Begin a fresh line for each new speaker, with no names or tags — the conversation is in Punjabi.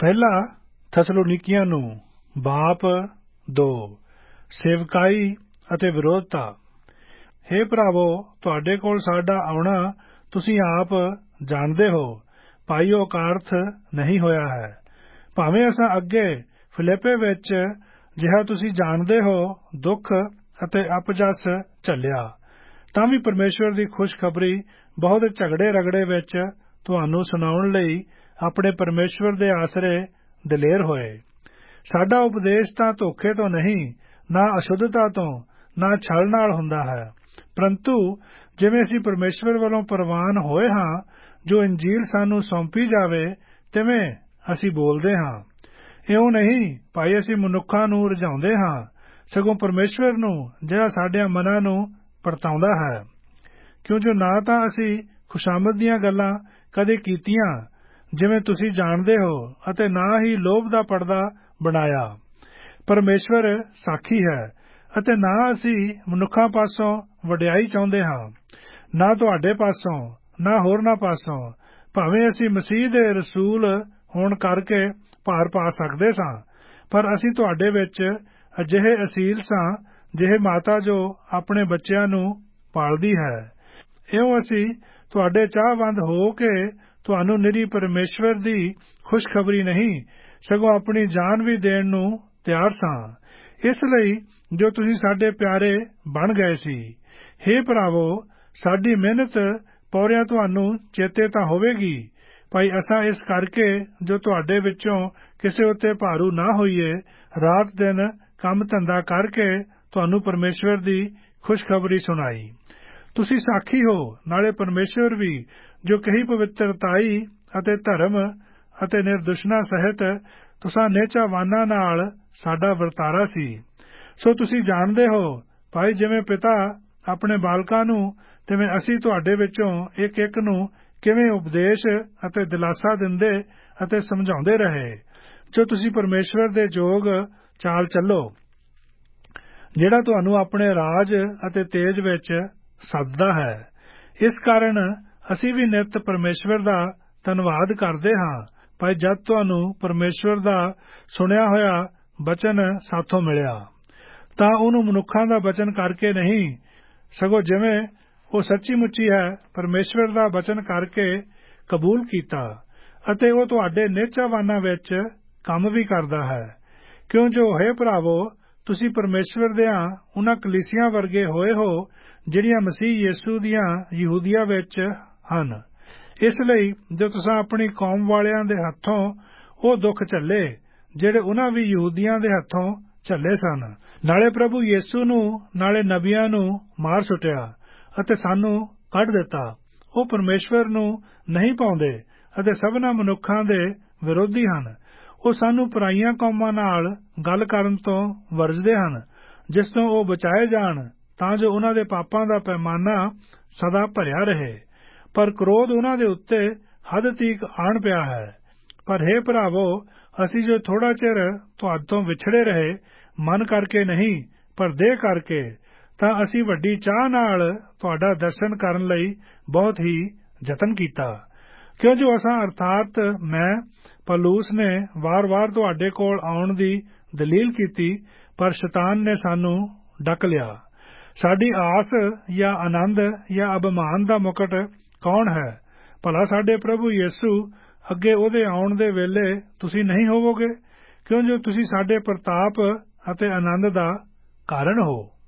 ਪਹਿਲਾ ਥੈਸਲੋਨੀਕੀਆਂ ਨੂੰ ਬਾਪ 2 ਸੇਵਕਾਈ ਅਤੇ ਵਿਰੋਧਤਾ। ਹੇ ਭਰਾਵੋ, ਤੁਹਾਡੇ ਕੋਲ ਸਾਡਾ ਆਉਣਾ ਤੁਸੀਂ ਆਪ ਜਾਣਦੇ ਹੋ, ਭਾਈ ਉਹ ਅਕਾਰਥ ਨਹੀਂ ਹੋਇਆ ਹੈ। ਭਾਵੇਂ ਅਸਾਂ ਅੱਗੇ ਫਿਲਿੱਪੇ ਵਿੱਚ, ਜਿਹਾ ਤੁਸੀਂ ਜਾਣਦੇ ਹੋ, ਦੁੱਖ ਅਤੇ ਅਪਜਸ ਝੱਲਿਆ, ਤਾਂ ਵੀ ਪਰਮੇਸ਼ਵਰ ਦੀ ਖੁਸ਼ਖਬਰੀ ਬਹੁਤ ਝਗੜੇ ਰਗੜੇ ਵਿੱਚ ਤੁਹਾਨੂੰ ਸੁਣਾਉਣ ਲਈ ਆਪਣੇ ਪਰਮੇਸ਼ਵਰ ਦੇ ਆਸਰੇ ਦਲੇਰ ਹੋਏ। ਸਾਡਾ ਉਪਦੇਸ਼ ਤਾਂ ਧੋਖੇ ਤੋਂ ਨਹੀਂ, ਨਾ ਅਸ਼ੁੱਧਤਾ ਤੋਂ, ਨਾ ਛਲ ਨਾਲ ਹੁੰਦਾ ਹੈ, ਪਰੰਤੂ ਜਿਵੇਂ ਅਸੀਂ ਪਰਮੇਸ਼ਵਰ ਵੱਲੋਂ ਪ੍ਰਵਾਨ ਹੋਏ ਹਾਂ, ਜੋ ਇੰਜੀਲ ਸਾਨੂੰ ਸੌਂਪੀ ਜਾਵੇ, ਤਿਵੇਂ ਅਸੀਂ ਬੋਲਦੇ ਹਾਂ। ਇਉਂ ਨਹੀਂ ਭਾਈ ਅਸੀਂ ਮਨੁੱਖਾਂ ਨੂੰ ਰਝਾਉਂਦੇ ਹਾਂ, ਸਗੋਂ ਪਰਮੇਸ਼ਵਰ ਨੂੰ, ਜਿਹੜਾ ਸਾਡਿਆਂ ਮਨਾਂ ਨੂੰ ਪਰਤਾਉਂਦਾ ਹੈ। ਕਿਉਂ ਜੋ ਨਾ ਤਾਂ ਅਸੀਂ ਖੁਸ਼ਾਮਦ ਦੀਆਂ ਗੱਲਾਂ ਕਦੇ ਕੀਤੀਆਂ, ਜਿਵੇਂ ਤੁਸੀਂ ਜਾਣਦੇ ਹੋ, ਅਤੇ ਨਾ ਹੀ ਲੋਭ ਦਾ ਪਰਦਾ ਬਣਾਇਆ। ਪਰਮੇਸ਼ਵਰ ਸਾਖੀ ਹੈ, ਅਤੇ ਨਾ ਅਸੀਂ ਮਨੁੱਖਾਂ ਪਾਸੋਂ ਵਡਿਆਈ ਚਾਹੁੰਦੇ ਹਾਂ, ਨਾ ਤੁਹਾਡੇ ਪਾਸੋਂ, ਨਾ ਹੋਰਨਾਂ ਪਾਸੋਂ, ਭਾਵੇਂ ਅਸੀਂ ਮਸੀਹ ਦੇ ਰਸੂਲ ਹੋਣ ਕਰਕੇ ਭਾਰ ਪਾ ਸਕਦੇ ਸਾਂ, ਪਰ ਅਸੀਂ ਤੁਹਾਡੇ ਵਿੱਚ ਅਜਿਹੇ ਅਸੀਲ ਸਾਂ, ਜਿਹੇ ਮਾਤਾ ਜੋ ਆਪਣੇ ਬੱਚਿਆਂ ਨੂੰ ਪਾਲਦੀ ਹੈ। ਇਉਂ ਅਸੀਂ ਤੁਹਾਡੇ ਚਾਹਵੰਦ ਹੋ ਕੇ ਤੁਹਾਨੂੰ ਨਿਰੀ ਪਰਮੇਸ਼ਵਰ ਦੀ ਖੁਸ਼ਖਬਰੀ ਨਹੀਂ, ਸਗੋਂ ਆਪਣੀ ਜਾਨ ਵੀ ਦੇਣ ਨੂੰ ਤਿਆਰ ਸਾਂ, ਇਸ ਲਈ ਜੋ ਤੁਸੀਂ ਸਾਡੇ ਪਿਆਰੇ ਬਣ ਗਏ ਸੀ। ਹੇ ਭਰਾਵੋ, ਸਾਡੀ ਮਿਹਨਤ ਪੌਰਿਆਂ ਤੁਹਾਨੂੰ ਚੇਤੇ ਤਾਂ ਹੋਵੇਗੀ, ਭਾਈ ਅਸਾਂ ਇਸ ਕਰਕੇ ਜੋ ਤੁਹਾਡੇ ਵਿੱਚੋਂ ਕਿਸੇ ਉੱਤੇ ਭਾਰੂ ਨਾ ਹੋਈਏ, ਰਾਤ ਦਿਨ ਕੰਮ ਧੰਦਾ ਕਰਕੇ ਤੁਹਾਨੂੰ ਪਰਮੇਸ਼ਵਰ ਦੀ ਖੁਸ਼ਖਬਰੀ ਸੁਣਾਈ। ਤੁਸੀਂ ਸਾਖੀ ਹੋ, ਨਾਲੇ ਪਰਮੇਸ਼ਵਰ ਵੀ, ਜੋ ਕਹੀ ਪਵਿੱਤਰਤਾਈ ਅਤੇ ਧਰਮ ਅਤੇ ਨਿਰਦੁਸ਼ਨਾ ਸਹਿਤ ਤੁਸਾਂ ਨੇਚਾਵਾਨਾਂ ਨਾਲ ਸਾਡਾ ਵਰਤਾਰਾ ਸੀ। ਸੋ ਤੁਸੀਂ ਜਾਣਦੇ ਹੋ, ਭਾਈ ਜਿਵੇਂ ਪਿਤਾ ਆਪਣੇ ਬਾਲਕਾਂ ਨੂੰ, ਤਿਵੇਂ ਅਸੀਂ ਤੁਹਾਡੇ ਵਿੱਚੋਂ ਇੱਕ ਇੱਕ ਨੂੰ ਕਿਵੇਂ ਉਪਦੇਸ਼ ਅਤੇ ਦਿਲਾਸਾ ਦਿੰਦੇ ਅਤੇ ਸਮਝਾਉਂਦੇ ਰਹੇ, ਜੋ ਤੁਸੀਂ ਪਰਮੇਸ਼ਵਰ ਦੇ ਜੋਗ ਚਾਲ ਚੱਲੋ, ਜਿਹੜਾ ਤੁਹਾਨੂੰ ਆਪਣੇ ਰਾਜ ਅਤੇ ਤੇਜ ਵਿੱਚ ਸੱਦਦਾ ਹੈ। ਇਸ ਕਾਰਨ ਅਸੀਂ ਵੀ ਨਿੱਤ ਪਰਮੇਸ਼ਵਰ ਦਾ ਧੰਨਵਾਦ ਕਰਦੇ ਹਾਂ, ਭਾਈ ਜਦ ਤੁਹਾਨੂੰ ਪਰਮੇਸ਼ਵਰ ਦਾ ਸੁਣਿਆ ਹੋਇਆ ਬਚਨ ਸਾਥੋਂ ਮਿਲਿਆ, ਤਾਂ ਉਹਨੂੰ ਮਨੁੱਖਾਂ ਦਾ ਬਚਨ ਕਰਕੇ ਨਹੀਂ, ਸਗੋਂ ਜਿਵੇਂ ਉਹ ਸੱਚੀ ਮੁੱਚੀ ਹੈ, ਪਰਮੇਸ਼ਵਰ ਦਾ ਬਚਨ ਕਰਕੇ ਕਬੂਲ ਕੀਤਾ, ਅਤੇ ਉਹ ਤੁਹਾਡੇ ਨੇਚਾਵਾਨਾਂ ਵਿੱਚ ਕੰਮ ਵੀ ਕਰਦਾ ਹੈ। ਕਿਉਂ ਜੋ ਹੈ ਭਰਾਵੋ, ਤੁਸੀਂ ਪਰਮੇਸ਼ਵਰ ਦਿਆਂ ਉਹਨਾਂ ਕਲੀਸਿਆਂ ਵਰਗੇ ਹੋਏ ਹੋ, ਜਿਹੜੀਆਂ ਮਸੀਹ ਯੇਸੂ ਦੀਆਂ ਯਹੂਦੀਆਂ ਵਿੱਚ ਹਨ। ਇਸ ਲਈ ਜੋ ਤੁਸਾਂ ਆਪਣੀ ਕੌਮ ਵਾਲਿਆਂ ਦੇ ਹੱਥੋਂ ਉਹ ਦੁੱਖ ਝੱਲੇ, ਜਿਹੜੇ ਉਹਨਾਂ ਵੀ ਯਹੂਦੀਆਂ ਦੇ ਹੱਥੋਂ ਝੱਲੇ ਸਨ, ਨਾਲੇ ਪ੍ਰਭੂ ਯੇਸੂ ਨੂੰ, ਨਾਲੇ ਨਬੀਆਂ ਨੂੰ ਮਾਰ ਸੁੱਟਿਆ ਅਤੇ ਸਾਨੂੰ ਕੱਢ ਦਿੱਤਾ, ਉਹ ਪਰਮੇਸ਼ਵਰ ਨੂੰ ਨਹੀਂ ਪਾਉਂਦੇ ਅਤੇ ਸਭਨਾਂ ਮਨੁੱਖਾਂ ਦੇ ਵਿਰੋਧੀ ਹਨ। ਉਹ ਸਾਨੂੰ ਪਰਾਈਆਂ ਕੌਮਾਂ ਨਾਲ ਗੱਲ ਕਰਨ ਤੋਂ ਵਰਜਦੇ ਹਨ, ਜਿਸ ਤੋਂ ਉਹ ਬਚਾਏ ਜਾਣ, ਤਾਂ ਜੋ ਉਹਨਾਂ ਦੇ ਪਾਪਾਂ ਦਾ ਪੈਮਾਨਾ ਸਦਾ ਭਰਿਆ ਰਹੇ। ਪਰ ਕ੍ਰੋਧ ਉਹਨਾਂ ਦੇ ਉੱਤੇ ਹੱਦ ਤੀਕ ਆਣ ਪਿਆ ਹੈ। ਪਰ ਹੇ ਭਰਾਵੋ, ਅਸੀਂ ਜੋ ਥੋੜਾ ਚਿਰ ਤੁਹਾਡੇ ਤੋਂ ਵਿਛੜੇ ਰਹੇ, ਮਨ ਕਰਕੇ ਨਹੀਂ, ਪਰ ਦੇਹ ਕਰਕੇ, ਤਾਂ ਅਸੀਂ ਵੱਡੀ ਚਾਹ ਨਾਲ ਤੁਹਾਡਾ ਦਰਸ਼ਨ ਕਰਨ ਲਈ ਬਹੁਤ ਹੀ ਯਤਨ ਕੀਤਾ। ਕਿਉਂ ਜੋ ਅਸਾਂ ਅਰਥਾਤ ਮੈਂ ਪੌਲੁਸ ਨੇ ਵਾਰ-ਵਾਰ ਤੁਹਾਡੇ ਕੋਲ ਆਉਣ ਦੀ ਦਲੀਲ ਕੀਤੀ, ਪਰ ਸ਼ੈਤਾਨ ਨੇ ਸਾਨੂੰ ਡੱਕ ਲਿਆ। ਸਾਡੀ ਆਸ ਜਾਂ ਆਨੰਦ ਜਾਂ ਅਭਿਮਾਨ ਦਾ ਮੁਕਟ ਕੌਣ ਹੈ? ਭਲਾ ਸਾਡੇ ਪ੍ਰਭੂ ਯੇਸੂ ਅੱਗੇ ਉਹਦੇ ਆਉਣ ਦੇ ਵੇਲੇ ਤੁਸੀਂ ਨਹੀਂ ਹੋਵੋਗੇ? ਕਿਉਂ ਜੋ ਤੁਸੀਂ ਸਾਡੇ ਪ੍ਰਤਾਪ ਅਤੇ ਆਨੰਦ ਦਾ ਕਾਰਨ ਹੋ।